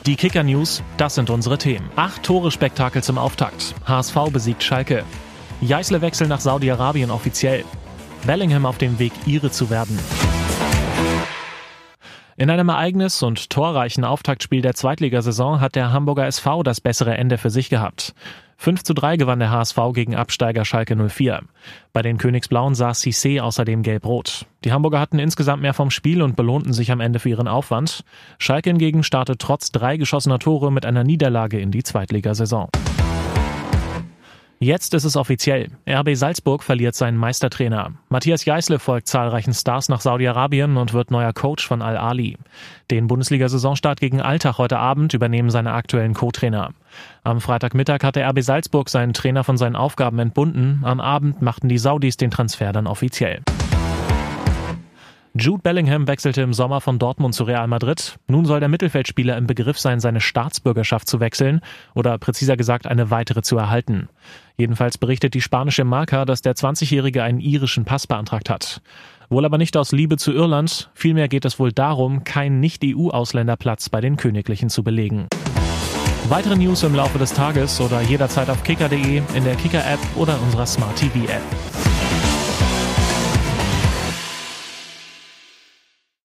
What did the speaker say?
Die Kicker-News, das sind unsere Themen. 8 Tore-Spektakel zum Auftakt. HSV besiegt Schalke. Jeißle-Wechsel nach Saudi-Arabien offiziell. Bellingham auf dem Weg, Ire zu werden. In einem ereignis- und torreichen Auftaktspiel der Zweitligasaison hat der Hamburger SV das bessere Ende für sich gehabt. 5:3 gewann der HSV gegen Absteiger Schalke 04. Bei den Königsblauen saß Cissé außerdem gelb-rot. Die Hamburger hatten insgesamt mehr vom Spiel und belohnten sich am Ende für ihren Aufwand. Schalke hingegen startet trotz 3 geschossener Tore mit einer Niederlage in die Zweitligasaison. Jetzt ist es offiziell. RB Salzburg verliert seinen Meistertrainer. Matthias Jeißle folgt zahlreichen Stars nach Saudi-Arabien und wird neuer Coach von Al-Ahly. Den Bundesliga-Saisonstart gegen Altach heute Abend übernehmen seine aktuellen Co-Trainer. Am Freitagmittag hatte RB Salzburg seinen Trainer von seinen Aufgaben entbunden. Am Abend machten die Saudis den Transfer dann offiziell. Jude Bellingham wechselte im Sommer von Dortmund zu Real Madrid. Nun soll der Mittelfeldspieler im Begriff sein, seine Staatsbürgerschaft zu wechseln oder präziser gesagt eine weitere zu erhalten. Jedenfalls berichtet die spanische Marca, dass der 20-Jährige einen irischen Pass beantragt hat. Wohl aber nicht aus Liebe zu Irland, vielmehr geht es wohl darum, keinen Nicht-EU-Ausländerplatz bei den Königlichen zu belegen. Weitere News im Laufe des Tages oder jederzeit auf kicker.de, in der Kicker-App oder unserer Smart-TV-App.